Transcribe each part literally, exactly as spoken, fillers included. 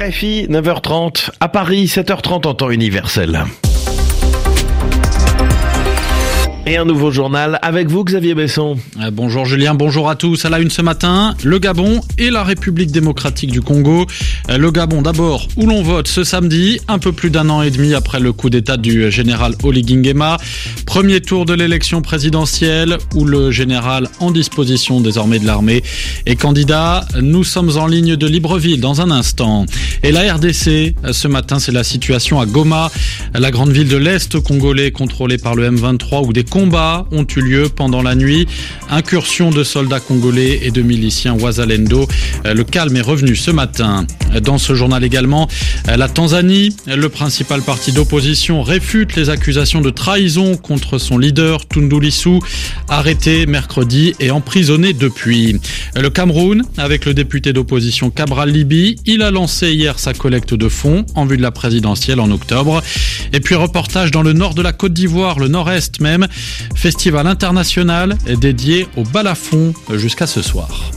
R F I, neuf heures trente, à Paris, sept heures trente en temps universel. Et un nouveau journal avec vous, Xavier Besson. Euh, bonjour Julien, bonjour à tous. À la une ce matin, le Gabon et la République démocratique du Congo. Euh, le Gabon d'abord, où l'on vote ce samedi, un peu plus d'un an et demi après le coup d'état du général Oligui Nguema. Premier tour de l'élection présidentielle, où le général en disposition désormais de l'armée est candidat. Nous sommes en ligne de Libreville dans un instant. Et la R D C, ce matin, c'est la situation à Goma, la grande ville de l'Est congolais contrôlée par le M vingt-trois, où des combats ont eu lieu pendant la nuit. Incursion de soldats congolais et de miliciens Wazalendo. Le calme est revenu ce matin. Dans ce journal également, la Tanzanie, le principal parti d'opposition, réfute les accusations de trahison contre son leader Tundu Lissu, arrêté mercredi et emprisonné depuis. Le Cameroun, avec le député d'opposition Cabral Libi, il a lancé hier sa collecte de fonds en vue de la présidentielle en octobre. Et puis reportage dans le nord de la Côte d'Ivoire, le nord-est même, festival international dédié au balafon jusqu'à ce soir.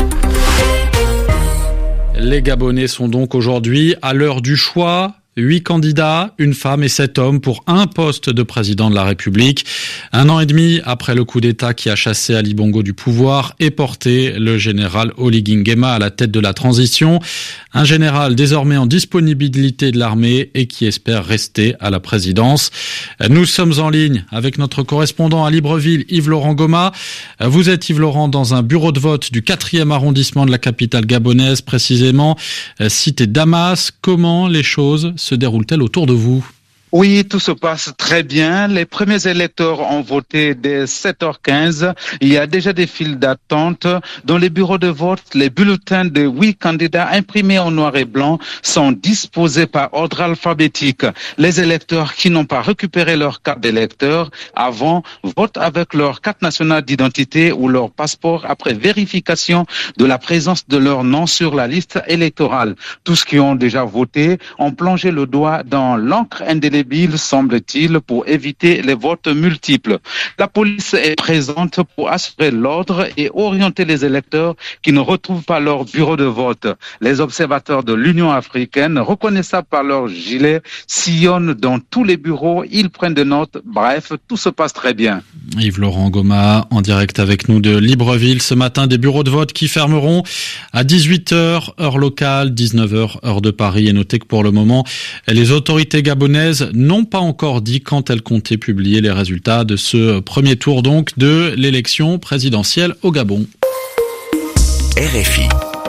Les Gabonais sont donc aujourd'hui à l'heure du choix. Huit candidats, une femme et sept hommes pour un poste de président de la République. Un an et demi après le coup d'État qui a chassé Ali Bongo du pouvoir et porté le général Oligui Nguema à la tête de la transition. Un général désormais en disponibilité de l'armée et qui espère rester à la présidence. Nous sommes en ligne avec notre correspondant à Libreville, Yves-Laurent Goma. Vous êtes, Yves-Laurent, dans un bureau de vote du quatrième arrondissement de la capitale gabonaise, précisément cité Damas. Comment les choses se déroule-t-elle autour de vous ? Oui, tout se passe très bien. Les premiers électeurs ont voté dès sept heures quinze. Il y a déjà des files d'attente. Dans les bureaux de vote, les bulletins de huit candidats imprimés en noir et blanc sont disposés par ordre alphabétique. Les électeurs qui n'ont pas récupéré leur carte d'électeur avant votent avec leur carte nationale d'identité ou leur passeport après vérification de la présence de leur nom sur la liste électorale. Tous ceux qui ont déjà voté ont plongé le doigt dans l'encre indélébile, semble-t-il, pour éviter les votes multiples. La police est présente pour assurer l'ordre et orienter les électeurs qui ne retrouvent pas leur bureau de vote. Les observateurs de l'Union africaine, reconnaissables par leur gilet, sillonnent dans tous les bureaux, ils prennent des notes. Bref, tout se passe très bien. Yves-Laurent Goma, en direct avec nous de Libreville ce matin, des bureaux de vote qui fermeront à dix-huit heures, heure locale, dix-neuf heures, heure de Paris. Et notez que pour le moment, les autorités gabonaises n'ont pas encore dit quand elles comptaient publier les résultats de ce premier tour donc de l'élection présidentielle au Gabon. R F I.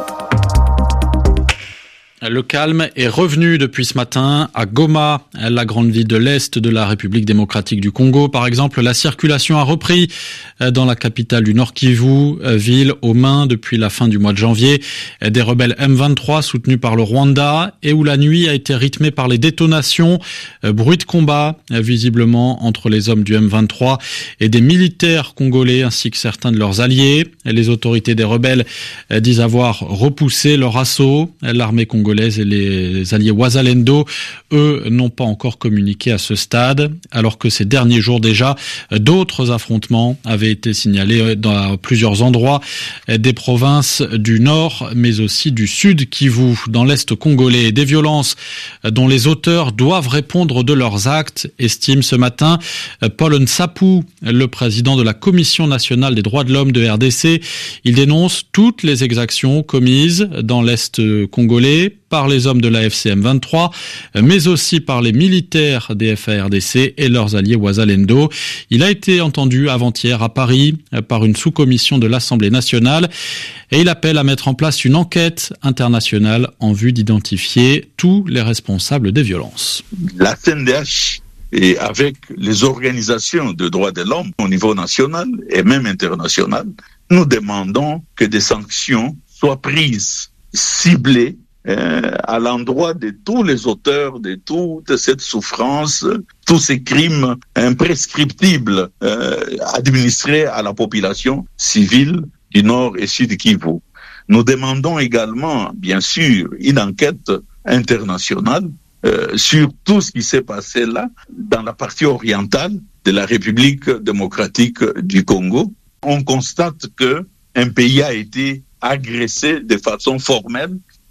Le calme est revenu depuis ce matin à Goma, la grande ville de l'Est de la République démocratique du Congo. Par exemple, la circulation a repris dans la capitale du Nord Kivu, ville aux mains depuis la fin du mois de janvier des rebelles M vingt-trois soutenus par le Rwanda et où la nuit a été rythmée par les détonations, bruit de combat visiblement entre les hommes du M vingt-trois et des militaires congolais ainsi que certains de leurs alliés. Les autorités des rebelles disent avoir repoussé leur assaut. L'armée congolaise et les alliés Wazalendo, eux, n'ont pas encore communiqué à ce stade, alors que ces derniers jours déjà, d'autres affrontements avaient été signalés dans plusieurs endroits des provinces du Nord, mais aussi du Sud Kivu, dans l'Est congolais. Des violences dont les auteurs doivent répondre de leurs actes, estime ce matin Paul Nsapou, le président de la Commission nationale des droits de l'homme de R D C. Il dénonce toutes les exactions commises dans l'Est congolais par les hommes de l'A F C M vingt-trois, mais aussi par les militaires des F A R D C et leurs alliés Wazalendo. Il a été entendu avant-hier à Paris par une sous-commission de l'Assemblée nationale et il appelle à mettre en place une enquête internationale en vue d'identifier tous les responsables des violences. La C N D H et avec les organisations de droits de l'homme au niveau national et même international, nous demandons que des sanctions soient prises, ciblées, Euh, à l'endroit de tous les auteurs de toute cette souffrance, tous ces crimes imprescriptibles euh, administrés à la population civile du Nord et Sud Kivu. Nous demandons également, bien sûr, une enquête internationale euh, sur tout ce qui s'est passé là, dans la partie orientale de la République démocratique du Congo. On constate que un pays a été agressé de façon formelle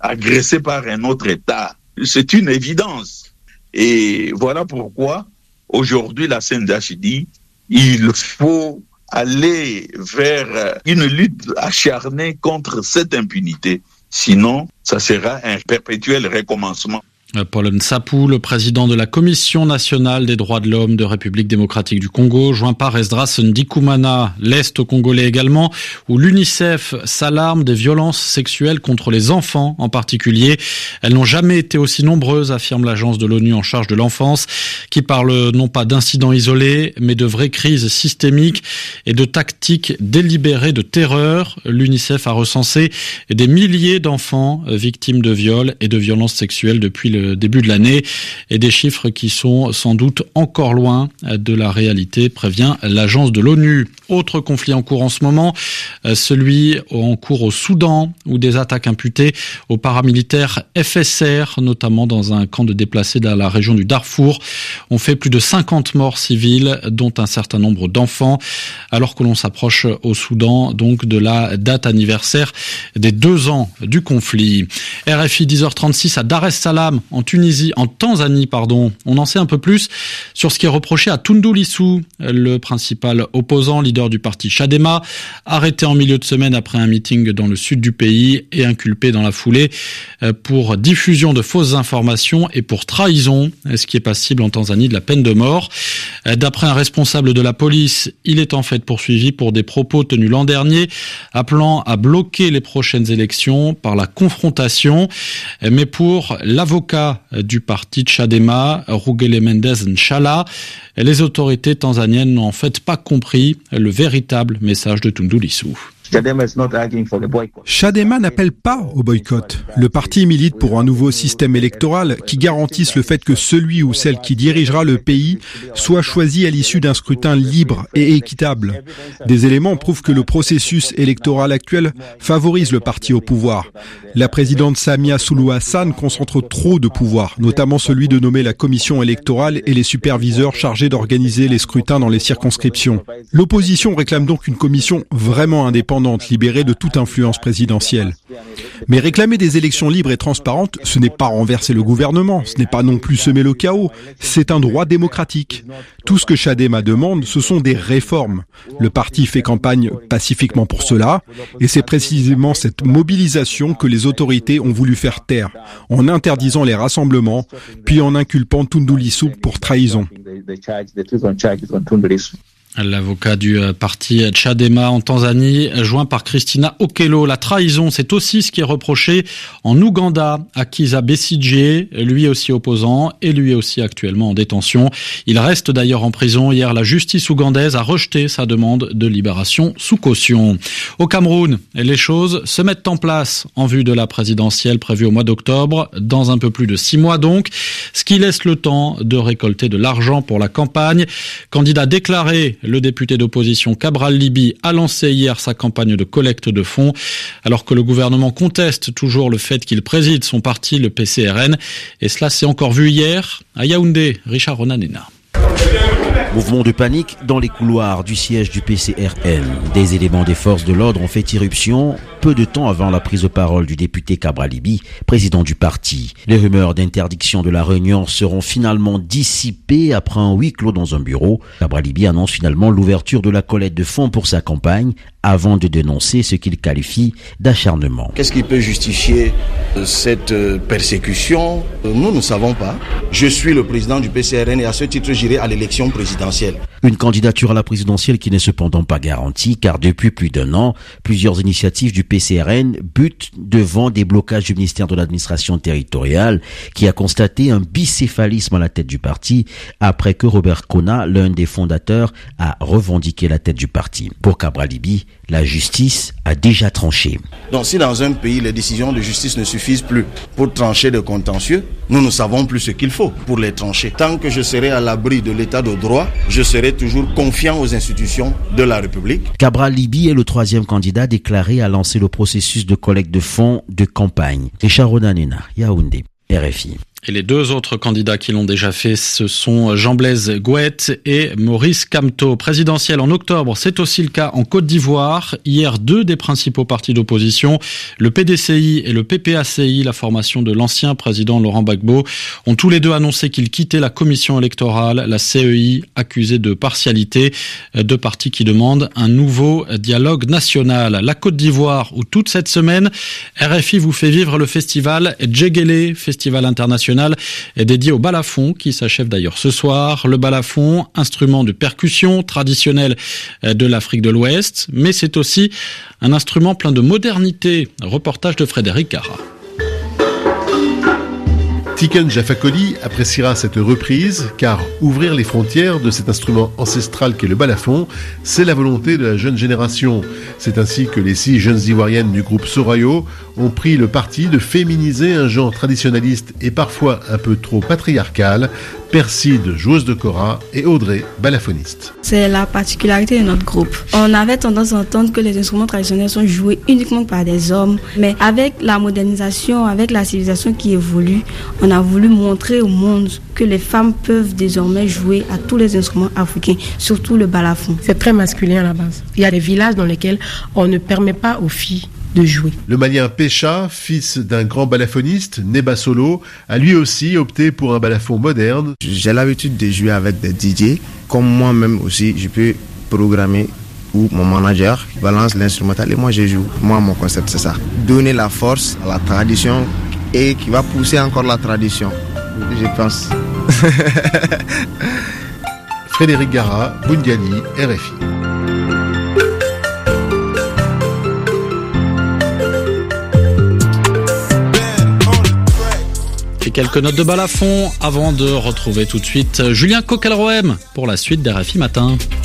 agressé par un autre État. C'est une évidence. Et voilà pourquoi, aujourd'hui, la C N D H dit il faut aller vers une lutte acharnée contre cette impunité. Sinon, ça sera un perpétuel recommencement. Paul Nsapou, le président de la Commission nationale des droits de l'homme de République démocratique du Congo, joint par Esdras Ndikumana, l'Est congolais également, où l'UNICEF s'alarme des violences sexuelles contre les enfants en particulier. Elles n'ont jamais été aussi nombreuses, affirme l'agence de l'ONU en charge de l'enfance, qui parle non pas d'incidents isolés, mais de vraies crises systémiques et de tactiques délibérées de terreur. L'UNICEF a recensé des milliers d'enfants victimes de viols et de violences sexuelles depuis le début de l'année, et des chiffres qui sont sans doute encore loin de la réalité, prévient l'agence de l'ONU. Autre conflit en cours en ce moment, celui en cours au Soudan, où des attaques imputées aux paramilitaires F S R, notamment dans un camp de déplacés dans la région du Darfour, ont fait plus de cinquante morts civiles, dont un certain nombre d'enfants, alors que l'on s'approche au Soudan donc de la date anniversaire des deux ans du conflit. R F I dix heures trente-six à Dar es Salaam, en Tunisie, en Tanzanie, pardon. On en sait un peu plus sur ce qui est reproché à Tundu Lissu, le principal opposant, leader du parti Chadema, arrêté en milieu de semaine après un meeting dans le sud du pays et inculpé dans la foulée pour diffusion de fausses informations et pour trahison, ce qui est passible en Tanzanie de la peine de mort. D'après un responsable de la police, il est en fait poursuivi pour des propos tenus l'an dernier, appelant à bloquer les prochaines élections par la confrontation. Mais pour l'avocat du parti Chadema, Rugele Mendez Nshala, les autorités tanzaniennes n'ont en fait pas compris le véritable message de Tundu Lissu. Chadema n'appelle pas au boycott. Le parti milite pour un nouveau système électoral qui garantisse le fait que celui ou celle qui dirigera le pays soit choisi à l'issue d'un scrutin libre et équitable. Des éléments prouvent que le processus électoral actuel favorise le parti au pouvoir. La présidente Samia Suluhu Hassan concentre trop de pouvoir, notamment celui de nommer la commission électorale et les superviseurs chargés d'organiser les scrutins dans les circonscriptions. L'opposition réclame donc une commission vraiment indépendante, libérée de toute influence présidentielle. Mais réclamer des élections libres et transparentes, ce n'est pas renverser le gouvernement, ce n'est pas non plus semer le chaos, c'est un droit démocratique. Tout ce que Chadema demande, ce sont des réformes. Le parti fait campagne pacifiquement pour cela, et c'est précisément cette mobilisation que les autorités ont voulu faire taire, en interdisant les rassemblements, puis en inculpant Tundu Lissu pour trahison. L'avocat du parti Chadema en Tanzanie, joint par Christina Okello. La trahison, c'est aussi ce qui est reproché en Ouganda à Kizza Besigye, lui aussi opposant et lui aussi actuellement en détention. Il reste d'ailleurs en prison. Hier, la justice ougandaise a rejeté sa demande de libération sous caution. Au Cameroun, les choses se mettent en place en vue de la présidentielle prévue au mois d'octobre, dans un peu plus de six mois donc, ce qui laisse le temps de récolter de l'argent pour la campagne. Candidat déclaré, le député d'opposition Cabral Libi a lancé hier sa campagne de collecte de fonds, alors que le gouvernement conteste toujours le fait qu'il préside son parti, le P C R N. Et cela s'est encore vu hier à Yaoundé. Richard Ronanena. Mouvement de panique dans les couloirs du siège du P C R N. Des éléments des forces de l'ordre ont fait irruption peu de temps avant la prise de parole du député Cabral Libi, président du parti. Les rumeurs d'interdiction de la réunion seront finalement dissipées après un huis clos dans un bureau. Cabral Libi annonce finalement l'ouverture de la collecte de fonds pour sa campagne avant de dénoncer ce qu'il qualifie d'acharnement. Qu'est-ce qui peut justifier cette persécution? Nous ne savons pas. Je suis le président du P C R N et à ce titre j'irai à l'élection présidentielle. Une candidature à la présidentielle qui n'est cependant pas garantie car depuis plus d'un an, plusieurs initiatives du P C R N butent devant des blocages du ministère de l'administration territoriale qui a constaté un bicéphalisme à la tête du parti après que Robert Kona, l'un des fondateurs, a revendiqué la tête du parti. Pour Cabral Libi, la justice a déjà tranché. Donc si dans un pays les décisions de justice ne suffisent plus pour trancher de contentieux, nous ne savons plus ce qu'il faut pour les trancher. Tant que je serai à l'abri de l'état de droit, je serai toujours confiant aux institutions de la République. Cabral Libi est le troisième candidat déclaré à lancer le processus de collecte de fonds de campagne. Richard Ronanena, Yaoundé, R F I. Et les deux autres candidats qui l'ont déjà fait, ce sont Jean-Blaise Gouette et Maurice Kamto. Présidentiel en octobre, c'est aussi le cas en Côte d'Ivoire. Hier, deux des principaux partis d'opposition, le P D C I et le P P A C I, la formation de l'ancien président Laurent Gbagbo, ont tous les deux annoncé qu'ils quittaient la commission électorale, la C E I, accusée de partialité. Deux partis qui demandent un nouveau dialogue national. La Côte d'Ivoire, où toute cette semaine, R F I vous fait vivre le festival Djegele, festival international est dédié au balafon, qui s'achève d'ailleurs ce soir. Le balafon, instrument de percussion traditionnel de l'Afrique de l'Ouest, mais c'est aussi un instrument plein de modernité. Reportage de Frédéric Gara. Tiken Jah Fakoly appréciera cette reprise car ouvrir les frontières de cet instrument ancestral qu'est le balafon, c'est la volonté de la jeune génération. C'est ainsi que les six jeunes ivoiriennes du groupe Sorayo ont pris le parti de féminiser un genre traditionnaliste et parfois un peu trop patriarcal. Perside, joueuse de kora, et Audrey, balafoniste. C'est la particularité de notre groupe. On avait tendance à entendre que les instruments traditionnels sont joués uniquement par des hommes, mais avec la modernisation, avec la civilisation qui évolue, on a voulu montrer au monde que les femmes peuvent désormais jouer à tous les instruments africains, surtout le balafon. C'est très masculin à la base. Il y a des villages dans lesquels on ne permet pas aux filles de jouer. Le Malien Pécha, fils d'un grand balafoniste, né Basolo, a lui aussi opté pour un balafon moderne. J'ai l'habitude de jouer avec des D J. Comme moi-même aussi, je peux programmer où mon manager balance l'instrumental et moi je joue. Moi, mon concept, c'est ça. Donner la force à la tradition et qui va pousser encore la tradition, je pense. Frédéric Gara, Bundiani, R F I. Et quelques notes de balafon avant de retrouver tout de suite Julien Coquelroem pour la suite d'R F I Matin.